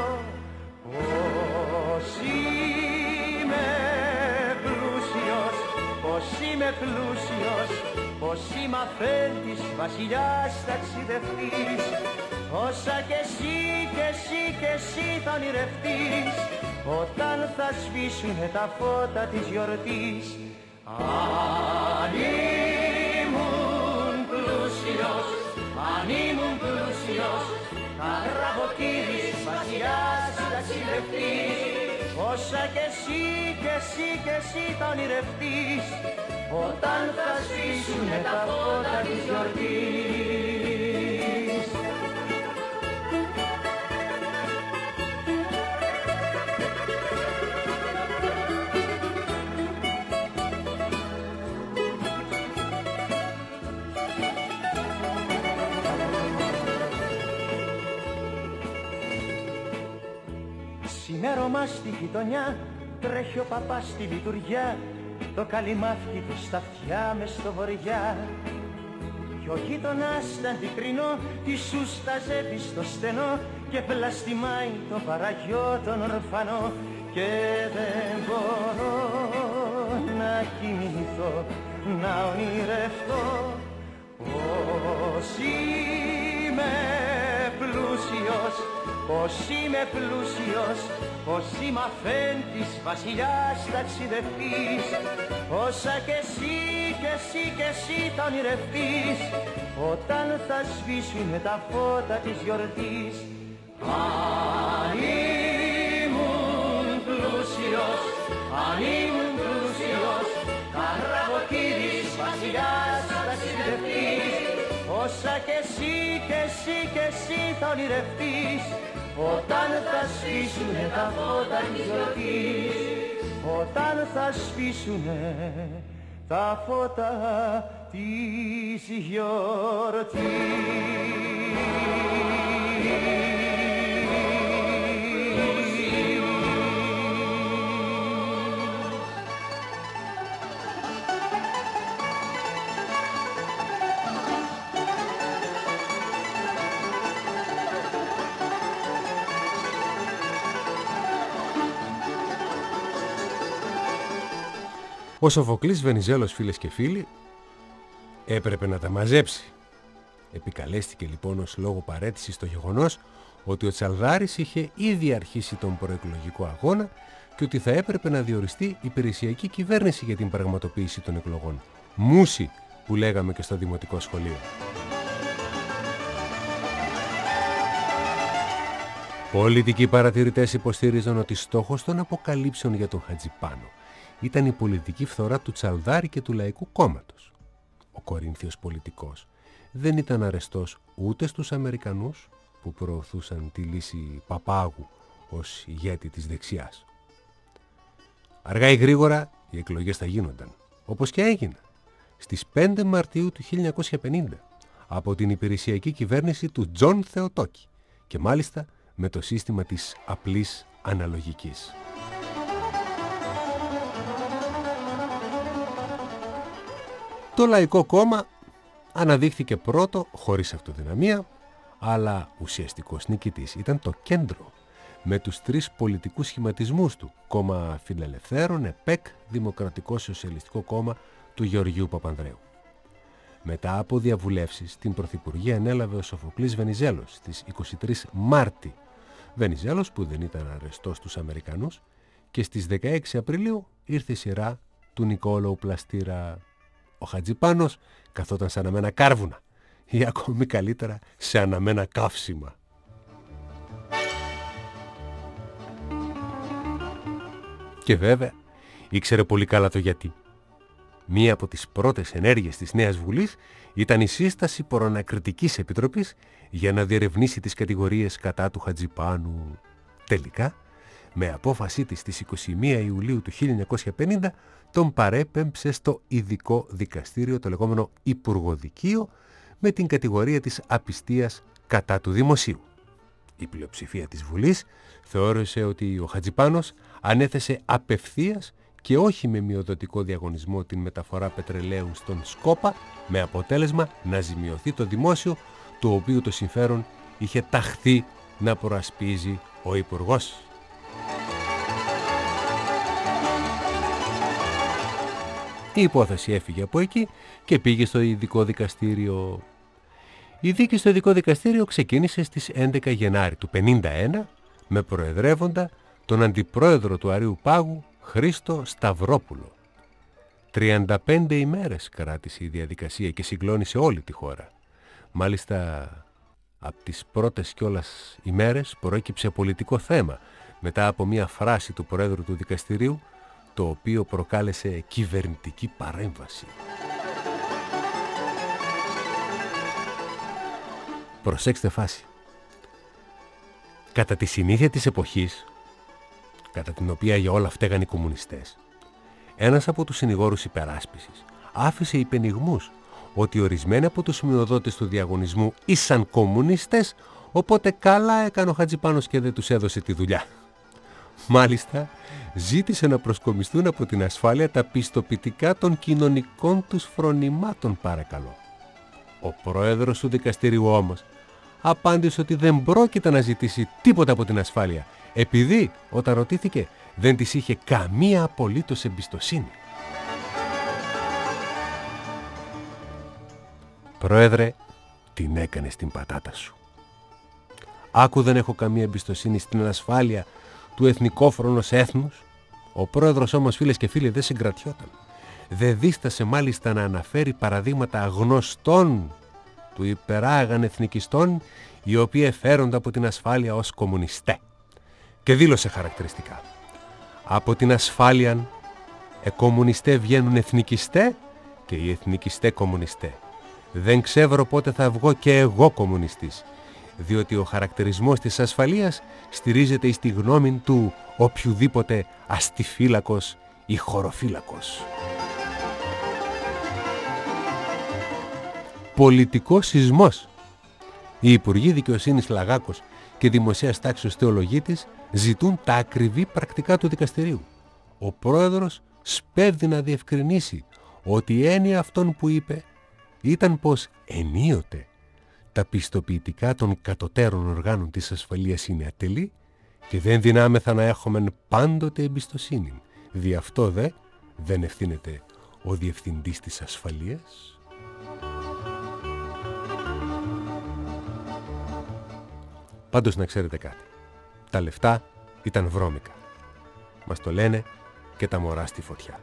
Speaker 8: πως είμαι πλούσιος, πως είμαι πλούσιος, πως είμαι αφέντης, βασιλιάς, ταξιδευτής. Όσα κι εσύ κι εσύ κι εσύ θα ονειρευτείς όταν θα σβήσουνε τα φώτα της γιορτής. Αν ήμουν πλούσιος, αν ήμουν πλούσιος, θα γράφω κύρις, βασιλιάς, ταξιδευτής. Όσα κι εσύ κι εσύ κι εσύ θα ονειρευτείς όταν θα σβήσουνε τα φώτα της γιορτής. Ξημέρωμα στη γειτονιά, τρέχει ο παπάς στη λειτουργιά, το καλυμάφι του στα αυτιά μες στο βορειά. Κι ο γείτονας τα αντικρινό, τη σούστα ζεύει στο στενό και πλαστιμάει το παραγιό τον ορφανό. Και δεν μπορώ να κοιμηθώ, να ονειρευτώ Πως είμαι πλούσιος, πως είμαι πλούσιος, πως είμαι αφέντης βασιλιάς ταξιδευτής, όσα κι εσύ κι εσύ κι εσύ τα ονειρευτείς, όταν θα σβήσουνε τα φώτα της γιορτής. Αν ήμουν πλούσιος, αν ήμουν πλούσιος, καραβοκύρης βασιλιάς ταξιδευτής, όσα κι εσύ κι εσύ κι εσύ θα ονειρευτείς, όταν θα σβήσουνε τα φώτα της γιορτής, όταν θα σβήσουνε τα φώτα της γιορτής.
Speaker 3: Ο Σοφοκλής Βενιζέλος, φίλες και φίλοι, έπρεπε να τα μαζέψει. Επικαλέστηκε λοιπόν ως λόγο παραίτησης το γεγονός ότι ο Τσαλδάρης είχε ήδη αρχίσει τον προεκλογικό αγώνα και ότι θα έπρεπε να διοριστεί υπηρεσιακή κυβέρνηση για την πραγματοποίηση των εκλογών. Μούσι, που λέγαμε και στο δημοτικό σχολείο. Πολιτικοί παρατηρητές υποστήριζαν ότι στόχος των αποκαλύψεων για τον Χατζιπάνο ήταν η πολιτική φθορά του Τσαλδάρη και του Λαϊκού Κόμματος. Ο Κορίνθιος πολιτικός δεν ήταν αρεστός ούτε στους Αμερικανούς που προωθούσαν τη λύση Παπάγου ως ηγέτη της δεξιάς. Αργά ή γρήγορα οι εκλογές θα γίνονταν, όπως και έγιναν, στις 5 Μαρτίου του 1950 από την υπηρεσιακή κυβέρνηση του Τζον Θεοτόκη και μάλιστα με το σύστημα της απλής αναλογικής. Το Λαϊκό Κόμμα αναδείχθηκε πρώτο χωρίς αυτοδυναμία, αλλά ουσιαστικός νικητής ήταν το Κέντρο, με τους 3 πολιτικούς σχηματισμούς του: Κόμμα Φιλελευθέρων, ΕΠΕΚ, Δημοκρατικό Σοσιαλιστικό Κόμμα του Γεωργίου Παπανδρέου. Μετά από διαβουλεύσεις, την πρωθυπουργία ανέλαβε ο Σοφοκλής Βενιζέλος στις 23 Μάρτη. Βενιζέλος που δεν ήταν αρεστός στους Αμερικανούς, και στις 16 Απριλίου ήρθε η σειρά του Νικόλαου Πλαστήρα. Ο Χατζιπάνος καθόταν σε αναμένα κάρβουνα ή ακόμη καλύτερα σε αναμένα καύσιμα. Και βέβαια ήξερε πολύ καλά το γιατί. Μία από τις πρώτες ενέργειες της Νέας Βουλής ήταν η σύσταση προανακριτικής επιτροπής για να διερευνήσει τις κατηγορίες κατά του Χατζιπάνου. Τελικά, με απόφασή της στις 21 Ιουλίου του 1950, τον παρέπεμψε στο ειδικό δικαστήριο, το λεγόμενο Υπουργοδικείο, με την κατηγορία της απιστίας κατά του δημοσίου. Η πλειοψηφία της Βουλής θεώρησε ότι ο Χατζιπάνος ανέθεσε απευθείας και όχι με μειοδοτικό διαγωνισμό την μεταφορά πετρελαίου στον Σκόπα, με αποτέλεσμα να ζημιωθεί το δημόσιο, το οποίο το συμφέρον είχε ταχθεί να προασπίζει ο Υπουργός. Η υπόθεση έφυγε από εκεί και πήγε στο ειδικό δικαστήριο. Η δίκη στο ειδικό δικαστήριο ξεκίνησε στις 11 Γενάρη του 1951 με προεδρεύοντα τον αντιπρόεδρο του Αρείου Πάγου, Χρήστο Σταυρόπουλο. 35 ημέρες κράτησε η διαδικασία και συγκλώνησε όλη τη χώρα. Μάλιστα, από τις πρώτες κιόλας ημέρες προέκυψε πολιτικό θέμα μετά από μια φράση του Προέδρου του Δικαστηρίου, το οποίο προκάλεσε κυβερνητική παρέμβαση. Προσέξτε φάση. Κατά τη συνήθεια της εποχής, κατά την οποία για όλα φταίγαν οι κομμουνιστές, ένας από τους συνηγόρους υπεράσπισης άφησε υπενιγμούς ότι ορισμένοι από τους μειοδότες του διαγωνισμού ήσαν κομμουνιστές, οπότε καλά έκανε ο Χατζιπάνος και δεν τους έδωσε τη δουλειά. Μάλιστα, ζήτησε να προσκομιστούν από την ασφάλεια τα πιστοποιητικά των κοινωνικών τους φρονημάτων, παρακαλώ. Ο πρόεδρος του δικαστηρίου όμως απάντησε ότι δεν πρόκειται να ζητήσει τίποτα από την ασφάλεια, επειδή όταν ρωτήθηκε δεν της είχε καμία απολύτως εμπιστοσύνη. Πρόεδρε, την έκανες την πατάτα σου. Άκου, δεν έχω καμία εμπιστοσύνη στην ασφάλεια του εθνικόφρονος έθνους. Ο πρόεδρος όμως, φίλες και φίλοι, δεν συγκρατιόταν. Δεν δίστασε μάλιστα να αναφέρει παραδείγματα γνωστών του υπεράγαν εθνικιστών, οι οποίοι εφαίρονται από την ασφάλεια ως κομμουνιστέ. Και δήλωσε χαρακτηριστικά: από την ασφάλεια κομμουνιστέ βγαίνουν εθνικιστέ και οι εθνικιστέ κομμουνιστέ. Δεν ξέρω πότε θα βγω και εγώ κομμουνιστής, διότι ο χαρακτηρισμός της ασφαλείας στηρίζεται στη γνώμη του οποιουδήποτε αστιφύλακος ή χωροφύλακος. Πολιτικός σεισμός. Οι Υπουργοί Δικαιοσύνης Λαγάκος και Δημοσίας Τάξεως Θεολογίτης ζητούν τα ακριβή πρακτικά του δικαστηρίου. Ο πρόεδρος σπέβδει να διευκρινίσει ότι η έννοια αυτών που είπε ήταν πως ενίοτε τα πιστοποιητικά των κατωτέρων οργάνων της ασφαλείας είναι ατελή και δεν δυνάμεθα να έχουμε πάντοτε εμπιστοσύνη. Δι' αυτό δεν ευθύνεται ο διευθυντής της ασφαλείας. Πάντως να ξέρετε κάτι. Τα λεφτά ήταν βρώμικα. Μας το λένε και τα μωρά στη φωτιά.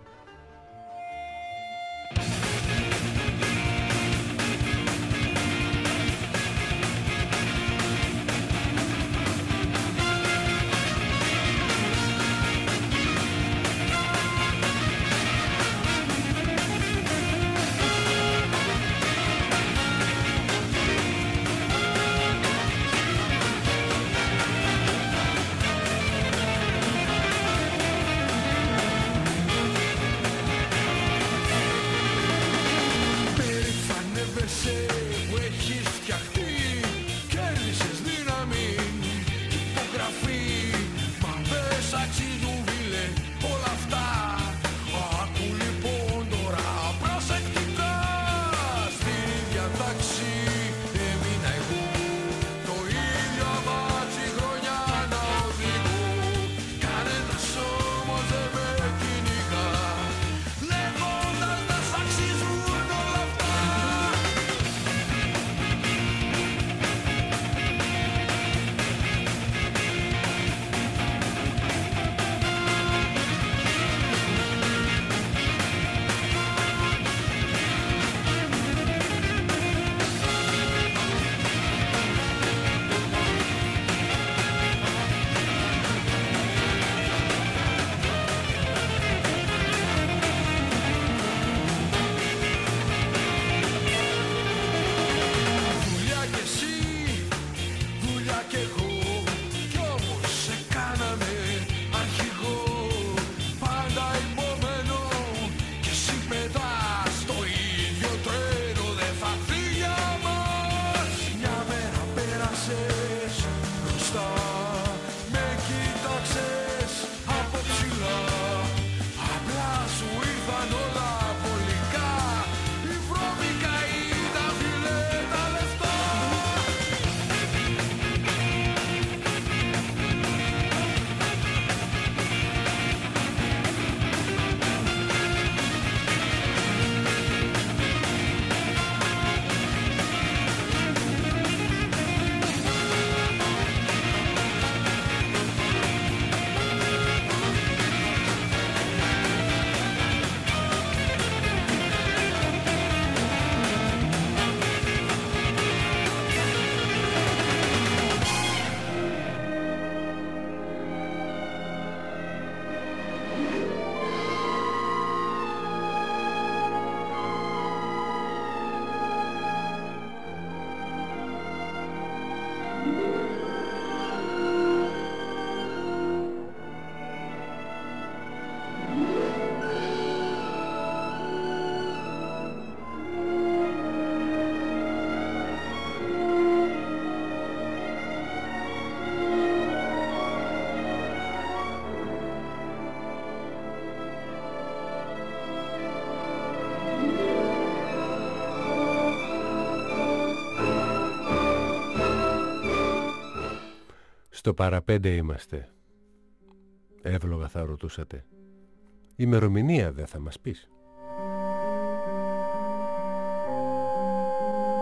Speaker 3: Στο παραπέντε είμαστε. Εύλογα θα ρωτούσατε. Ημερομηνία δεν θα μας πεις?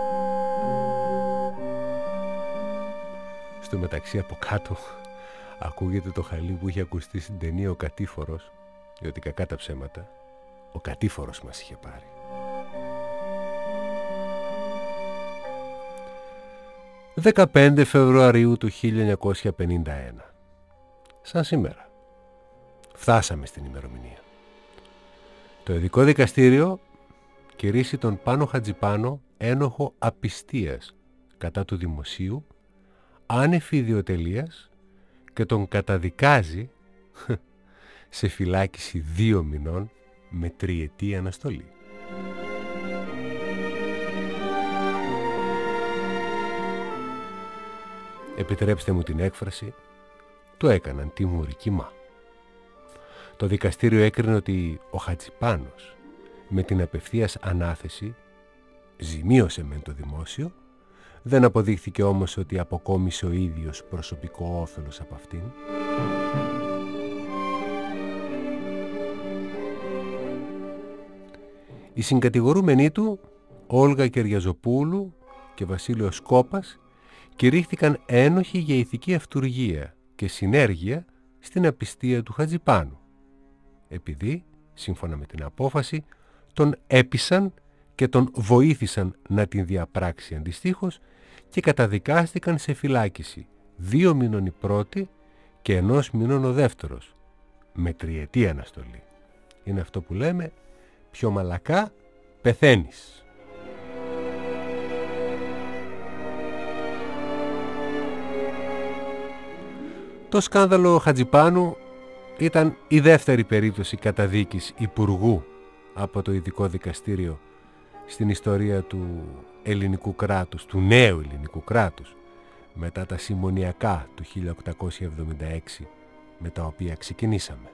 Speaker 3: Στο μεταξύ από κάτω ακούγεται το χαλί που είχε ακουστεί στην ταινία «Ο Κατήφορος», διότι κακά τα ψέματα, ο Κατήφορος μας είχε πάρει. «15 Φεβρουαρίου του 1951. Σαν σήμερα. Φτάσαμε στην ημερομηνία. Το ειδικό δικαστήριο κηρύσσει τον Πάνο Χατζιπάνο ένοχο απιστίας κατά του δημοσίου, άνευ ιδιοτελείας, και τον καταδικάζει σε φυλάκιση 2 μηνών με 3ετή αναστολή. Επιτρέψτε μου την έκφραση, το έκαναν τιμωρική μα. Το δικαστήριο έκρινε ότι ο Χατζιπάνος με την απευθείας ανάθεση ζημίωσε μεν το δημόσιο, δεν αποδείχθηκε όμως ότι αποκόμισε ο ίδιος προσωπικό όφελος από αυτήν. Οι συγκατηγορούμενοι του, Όλγα Κεριαζοπούλου και Βασίλειος Κόπας, κηρύχθηκαν ένοχοι για ηθική αυτουργία και συνέργεια στην απιστία του Χατζιπάνου, επειδή, σύμφωνα με την απόφαση, τον έπεισαν και τον βοήθησαν να την διαπράξει αντιστοίχως και καταδικάστηκαν σε φυλάκιση 2 μήνων η πρώτη και 1 μήνων ο δεύτερος, με 3ετή αναστολή. Είναι αυτό που λέμε, πιο μαλακά πεθαίνεις. Το σκάνδαλο Χατζιπάνου ήταν η δεύτερη περίπτωση καταδίκης υπουργού από το ειδικό δικαστήριο στην ιστορία του ελληνικού κράτους, του νέου ελληνικού κράτους, μετά τα συμμονιακά του 1876 με τα οποία ξεκινήσαμε.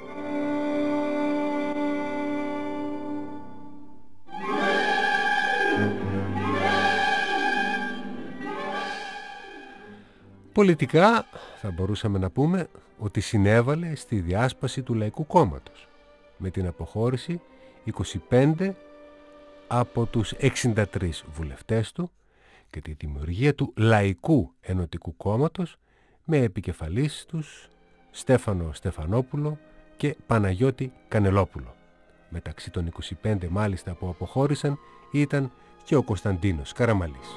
Speaker 3: Πολιτικά θα μπορούσαμε να πούμε ότι συνέβαλε στη διάσπαση του Λαϊκού Κόμματος με την αποχώρηση 25 από τους 63 βουλευτές του και τη δημιουργία του Λαϊκού Ενωτικού Κόμματος με επικεφαλής τους Στέφανο Στεφανόπουλο και Παναγιώτη Κανελόπουλο. Μεταξύ των 25 μάλιστα που αποχώρησαν ήταν και ο Κωνσταντίνος Καραμαλής.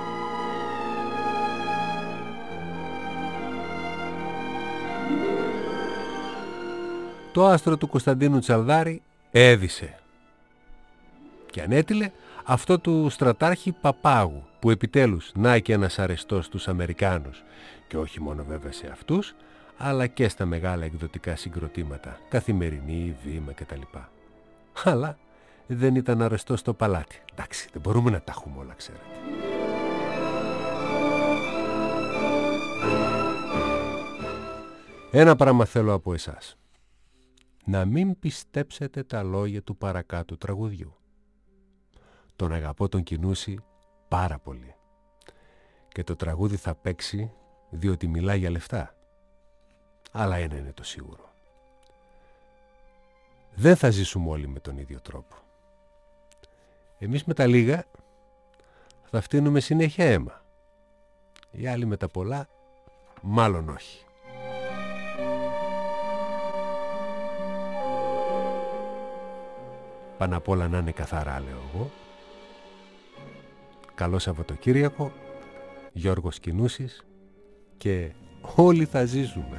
Speaker 3: Το άστρο του Κωνσταντίνου Τσαλδάρη έδισε και ανέτειλε αυτό του στρατάρχη Παπάγου, που επιτέλους να και ένας αρεστός στους Αμερικάνους, και όχι μόνο βέβαια σε αυτούς, αλλά και στα μεγάλα εκδοτικά συγκροτήματα, Καθημερινή, Βήμα κτλ. Αλλά δεν ήταν αρεστός στο παλάτι. Εντάξει, δεν μπορούμε να τα έχουμε όλα, ξέρετε. Ένα πράγμα θέλω από εσάς. Να μην πιστέψετε τα λόγια του παρακάτω τραγουδιού. Τον αγαπώ τον Κινούση πάρα πολύ. Και το τραγούδι θα παίξει διότι μιλάει για λεφτά. Αλλά ένα είναι το σίγουρο. Δεν θα ζήσουμε όλοι με τον ίδιο τρόπο. Εμείς με τα λίγα θα φτύνουμε συνέχεια αίμα. Οι άλλοι με τα πολλά μάλλον όχι. Πάνω απ' όλα να είναι καθαρά, λέω εγώ. Καλό Σαββατοκύριακο, Γιώργος Κινούσης, και όλοι θα ζήσουμε.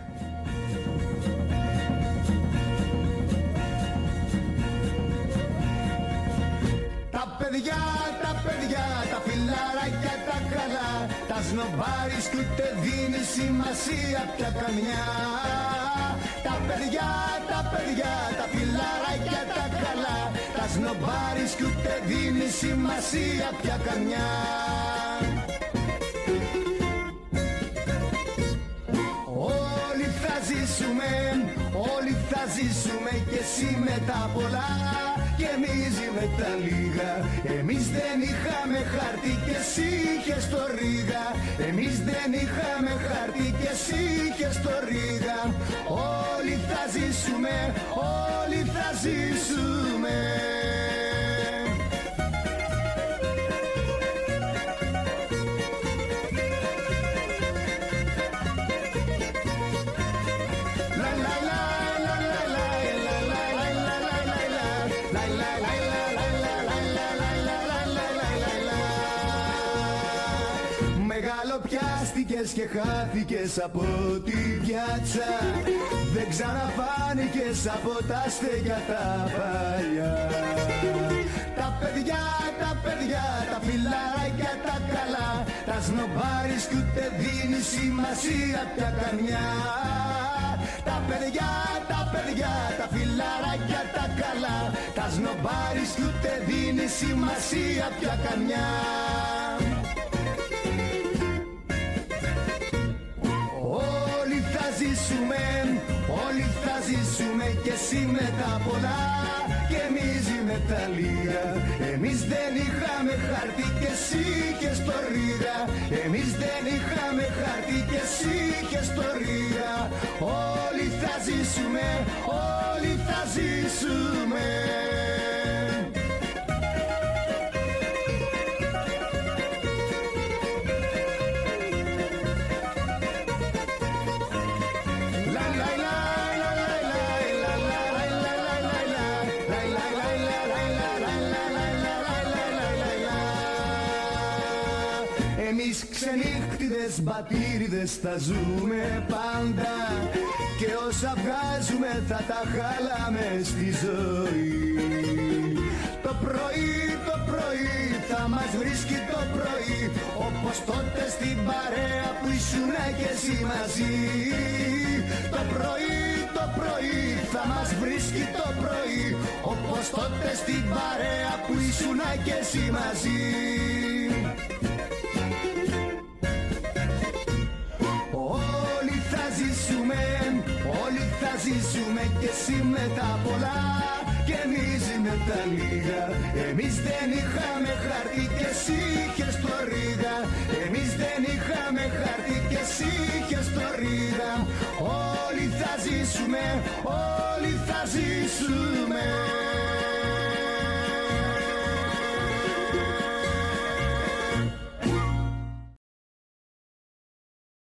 Speaker 6: Τα παιδιά, τα φιλαράκια τα καλά, τα σνομπάρεις κι ούτε δίνει σημασία πια καμιά. Τα παιδιά, τα φιλαράκια τα καλά, τα σνομπάρεις κι ούτε δίνει σημασία πια καμιά. Όλοι θα ζήσουμε κι εσύ με τα πολλά και εμείς με τα λίγα. Εμείς δεν είχαμε χαρτί κι εσύ είχες το ρίγα. Εμείς δεν είχαμε χαρτί κι εσύ είχες το ρίγα. Όλοι θα ζήσουμε, όλοι θα ζήσουμε. χάθηκες και χάθηκες από την πιάτσα. Δεν ξαναφάνηκες από τα στέκια τα παλιά. Τα παιδιά, τα φιλαράκια τα καλά, τα σνομπάρεις κι ούτε δίνει σημασία πια καμιά. Τα παιδιά, τα φιλαράκια τα καλά, τα σνομπάρεις κι ούτε δίνει σημασία πια καμιά. Όλοι θα ζήσουμε, όλοι θα ζήσουμε κι εσύ με τα πολλά και εμείς με τα λίγα. Εμείς δεν είχαμε χαρτί και εσύ είχες το ρίγα. Εμείς δεν είχαμε χαρτί και εσύ είχες το ρίγα. Όλοι θα ζήσουμε, όλοι θα ζήσουμε. Εμείς ξενύχτιδες μπατήριδες θα ζούμε πάντα και όσα βγάζουμε θα τα χαλάμε στη ζωή. Το πρωί θα μας βρίσκει το πρωί, όπως τότε στην παρέα που ήσουνα κι εσύ μαζί. Το πρωί θα μας βρίσκει το πρωί, όπως τότε στην παρέα που ήσουνα κι εσύ μαζί. Όλοι θα ζήσουμε κι εσύ με τα πολλά και εμείς με τα λίγα. Εμείς δεν είχαμε χαρτί κι εσύ είχες το ρίγα. Εμείς δεν είχαμε χαρτί κι εσύ είχες το ρίγα. Όλοι θα ζήσουμε, όλοι θα ζήσουμε.